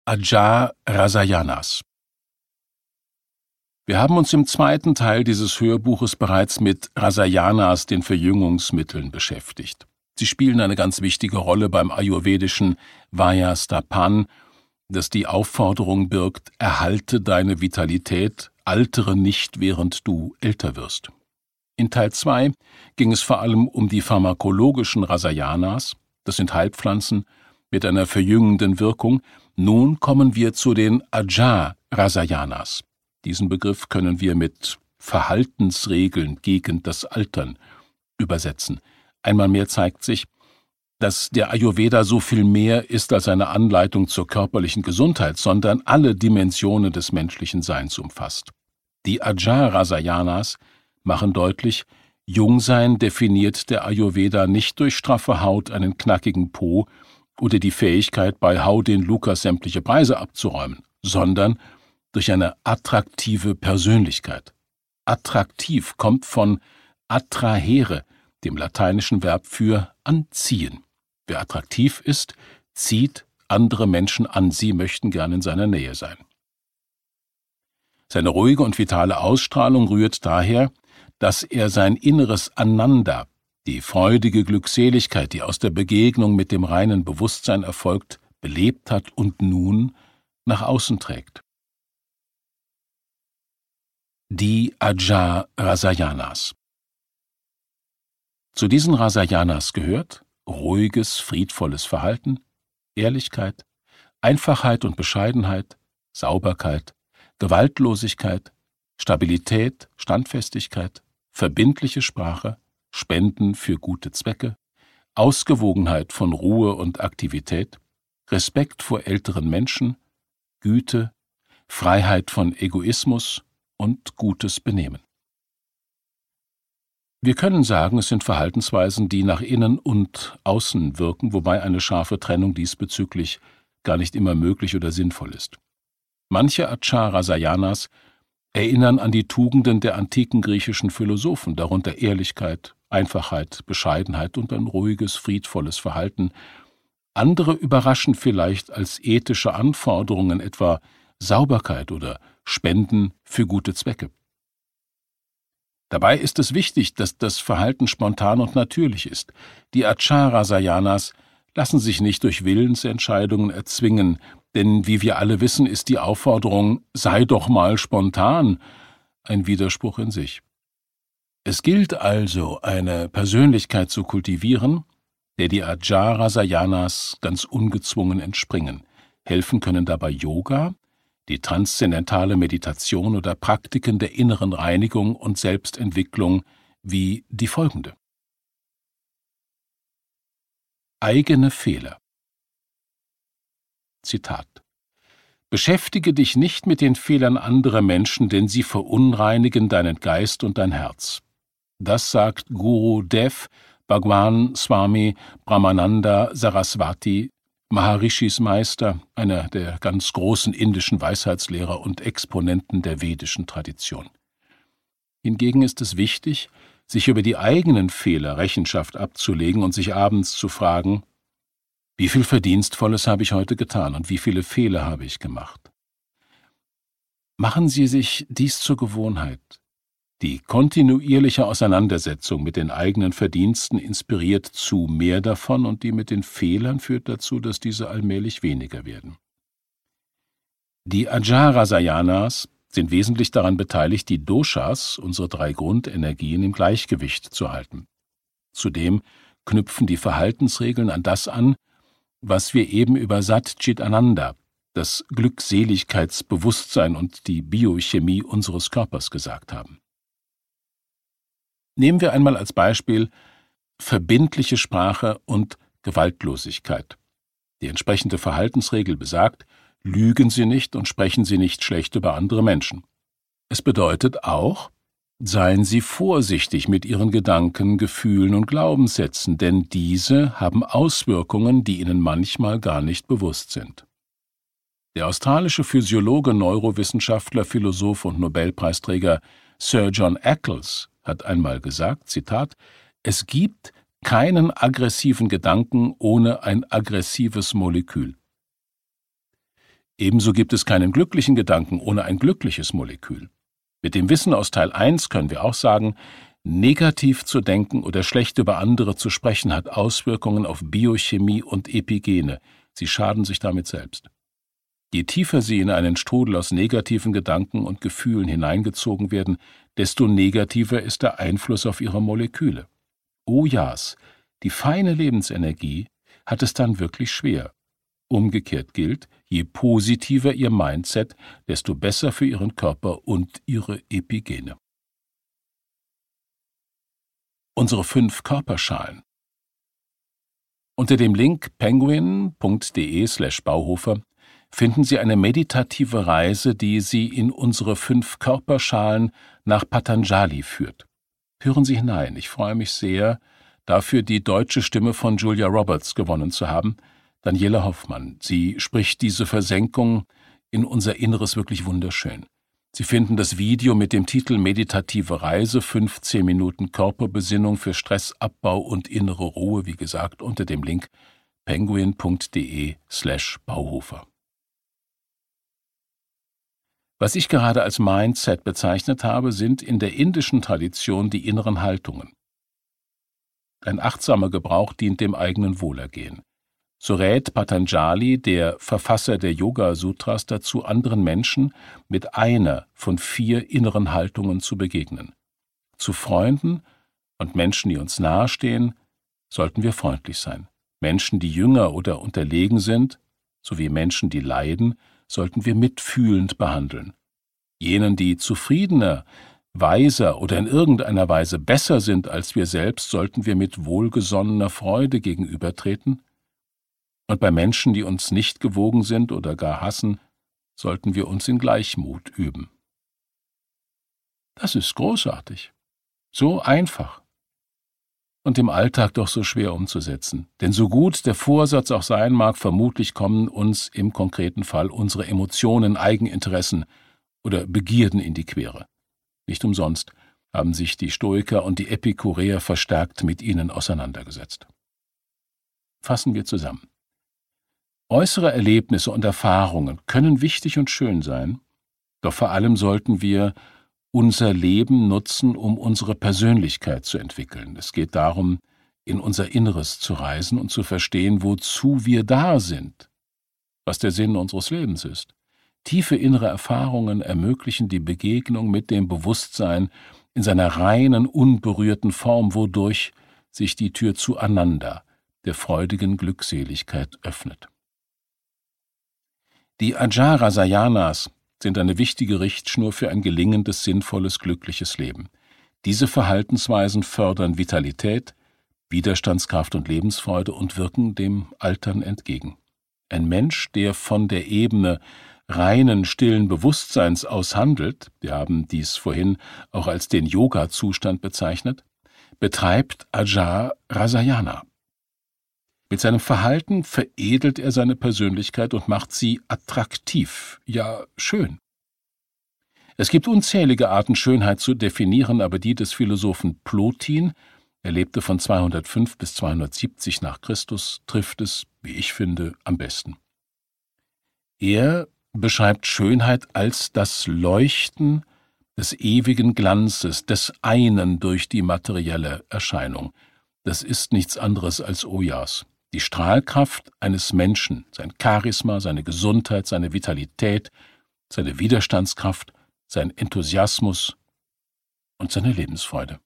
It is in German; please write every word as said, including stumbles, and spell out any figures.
Ajar Rasayanas. Wir haben uns im zweiten Teil dieses Hörbuches bereits mit Rasayanas, den Verjüngungsmitteln, beschäftigt. Sie spielen eine ganz wichtige Rolle beim ayurvedischen Vajastapan, das die Aufforderung birgt: Erhalte deine Vitalität, altere nicht, während du älter wirst. In Teil zwei ging es vor allem um die pharmakologischen Rasayanas, das sind Heilpflanzen mit einer verjüngenden Wirkung. Nun kommen wir zu den Ajar Rasayanas. Diesen Begriff können wir mit Verhaltensregeln gegen das Altern übersetzen. Einmal mehr zeigt sich, dass der Ayurveda so viel mehr ist als eine Anleitung zur körperlichen Gesundheit, sondern alle Dimensionen des menschlichen Seins umfasst. Die Ajar Rasayanas machen deutlich, Jungsein definiert der Ayurveda nicht durch straffe Haut, einen knackigen Po oder die Fähigkeit, bei Hau den Lukas sämtliche Preise abzuräumen, sondern durch eine attraktive Persönlichkeit. Attraktiv kommt von attrahere, dem lateinischen Verb für anziehen. Wer attraktiv ist, zieht andere Menschen an, sie möchten gern in seiner Nähe sein. Seine ruhige und vitale Ausstrahlung rührt daher, dass er sein inneres Ananda, die freudige Glückseligkeit, die aus der Begegnung mit dem reinen Bewusstsein erfolgt, belebt hat und nun nach außen trägt. Die Ajar Rasayanas. Zu diesen Rasayanas gehört ruhiges, friedvolles Verhalten, Ehrlichkeit, Einfachheit und Bescheidenheit, Sauberkeit, Gewaltlosigkeit, Stabilität, Standfestigkeit, verbindliche Sprache, Spenden für gute Zwecke, Ausgewogenheit von Ruhe und Aktivität, Respekt vor älteren Menschen, Güte, Freiheit von Egoismus und gutes Benehmen. Wir können sagen, es sind Verhaltensweisen, die nach innen und außen wirken, wobei eine scharfe Trennung diesbezüglich gar nicht immer möglich oder sinnvoll ist. Manche Ajar Rasayanas erinnern an die Tugenden der antiken griechischen Philosophen, darunter Ehrlichkeit, Einfachheit, Bescheidenheit und ein ruhiges, friedvolles Verhalten. Andere überraschen vielleicht als ethische Anforderungen, etwa Sauberkeit oder Spenden für gute Zwecke. Dabei ist es wichtig, dass das Verhalten spontan und natürlich ist. Die Ajar Rasayanas lassen sich nicht durch Willensentscheidungen erzwingen, denn wie wir alle wissen, ist die Aufforderung, sei doch mal spontan, ein Widerspruch in sich. Es gilt also, eine Persönlichkeit zu kultivieren, der die Ajar Rasayanas ganz ungezwungen entspringen. Helfen können dabei Yoga, die transzendentale Meditation oder Praktiken der inneren Reinigung und Selbstentwicklung wie die folgende. Eigene Fehler. Zitat: Beschäftige dich nicht mit den Fehlern anderer Menschen, denn sie verunreinigen deinen Geist und dein Herz. Das sagt Guru Dev Bhagwan Swami Brahmananda Saraswati, Maharishis Meister, einer der ganz großen indischen Weisheitslehrer und Exponenten der vedischen Tradition. Hingegen ist es wichtig, sich über die eigenen Fehler Rechenschaft abzulegen und sich abends zu fragen: Wie viel Verdienstvolles habe ich heute getan und wie viele Fehler habe ich gemacht? Machen Sie sich dies zur Gewohnheit. Die kontinuierliche Auseinandersetzung mit den eigenen Verdiensten inspiriert zu mehr davon und die mit den Fehlern führt dazu, dass diese allmählich weniger werden. Die Ajar Rasayanas sind wesentlich daran beteiligt, die Doshas, unsere drei Grundenergien, im Gleichgewicht zu halten. Zudem knüpfen die Verhaltensregeln an das an, was wir eben über Sat Chit Ananda, das Glückseligkeitsbewusstsein und die Biochemie unseres Körpers gesagt haben. Nehmen wir einmal als Beispiel verbindliche Sprache und Gewaltlosigkeit. Die entsprechende Verhaltensregel besagt: Lügen Sie nicht und sprechen Sie nicht schlecht über andere Menschen. Es bedeutet auch, seien Sie vorsichtig mit Ihren Gedanken, Gefühlen und Glaubenssätzen, denn diese haben Auswirkungen, die Ihnen manchmal gar nicht bewusst sind. Der australische Physiologe, Neurowissenschaftler, Philosoph und Nobelpreisträger Sir John Eccles hat einmal gesagt, Zitat: Es gibt keinen aggressiven Gedanken ohne ein aggressives Molekül. Ebenso gibt es keinen glücklichen Gedanken ohne ein glückliches Molekül. Mit dem Wissen aus Teil eins können wir auch sagen, negativ zu denken oder schlecht über andere zu sprechen hat Auswirkungen auf Biochemie und Epigene. Sie schaden sich damit selbst. Je tiefer Sie in einen Strudel aus negativen Gedanken und Gefühlen hineingezogen werden, desto negativer ist der Einfluss auf Ihre Moleküle. Ojas, die feine Lebensenergie, hat es dann wirklich schwer. Umgekehrt gilt, je positiver Ihr Mindset, desto besser für Ihren Körper und Ihre Epigene. Unsere fünf Körperschalen. Unter dem Link penguin.de slash Bauhofer finden Sie eine meditative Reise, die Sie in unsere fünf Körperschalen nach Patanjali führt. Hören Sie hinein, ich freue mich sehr, dafür die deutsche Stimme von Julia Roberts gewonnen zu haben, Daniela Hoffmann. Sie spricht diese Versenkung in unser Inneres wirklich wunderschön. Sie finden das Video mit dem Titel Meditative Reise, fünfzehn Minuten Körperbesinnung für Stressabbau und innere Ruhe, wie gesagt, unter dem Link penguin.de slash Bauhofer. Was ich gerade als Mindset bezeichnet habe, sind in der indischen Tradition die inneren Haltungen. Ein achtsamer Gebrauch dient dem eigenen Wohlergehen. So rät Patanjali, der Verfasser der Yoga-Sutras, dazu, anderen Menschen mit einer von vier inneren Haltungen zu begegnen. Zu Freunden und Menschen, die uns nahestehen, sollten wir freundlich sein. Menschen, die jünger oder unterlegen sind, sowie Menschen, die leiden, sollten wir mitfühlend behandeln. Jenen, die zufriedener, weiser oder in irgendeiner Weise besser sind als wir selbst, sollten wir mit wohlgesonnener Freude gegenübertreten. Und bei Menschen, die uns nicht gewogen sind oder gar hassen, sollten wir uns in Gleichmut üben. Das ist großartig, so einfach und im Alltag doch so schwer umzusetzen. Denn so gut der Vorsatz auch sein mag, vermutlich kommen uns im konkreten Fall unsere Emotionen, Eigeninteressen oder Begierden in die Quere. Nicht umsonst haben sich die Stoiker und die Epikureer verstärkt mit ihnen auseinandergesetzt. Fassen wir zusammen. Äußere Erlebnisse und Erfahrungen können wichtig und schön sein, doch vor allem sollten wir unser Leben nutzen, um unsere Persönlichkeit zu entwickeln. Es geht darum, in unser Inneres zu reisen und zu verstehen, wozu wir da sind, was der Sinn unseres Lebens ist. Tiefe innere Erfahrungen ermöglichen die Begegnung mit dem Bewusstsein in seiner reinen, unberührten Form, wodurch sich die Tür zueinander, der freudigen Glückseligkeit, öffnet. Die Ajara-Sayanas sind eine wichtige Richtschnur für ein gelingendes, sinnvolles, glückliches Leben. Diese Verhaltensweisen fördern Vitalität, Widerstandskraft und Lebensfreude und wirken dem Altern entgegen. Ein Mensch, der von der Ebene reinen, stillen Bewusstseins aus handelt, wir haben dies vorhin auch als den Yoga-Zustand bezeichnet, betreibt Ajara-Sayana. Mit seinem Verhalten veredelt er seine Persönlichkeit und macht sie attraktiv, ja schön. Es gibt unzählige Arten, Schönheit zu definieren, aber die des Philosophen Plotin, er lebte von zweihundertfünf bis zweihundertsiebzig nach Christus, trifft es, wie ich finde, am besten. Er beschreibt Schönheit als das Leuchten des ewigen Glanzes, des einen durch die materielle Erscheinung. Das ist nichts anderes als Ojas. Die Strahlkraft eines Menschen, sein Charisma, seine Gesundheit, seine Vitalität, seine Widerstandskraft, sein Enthusiasmus und seine Lebensfreude.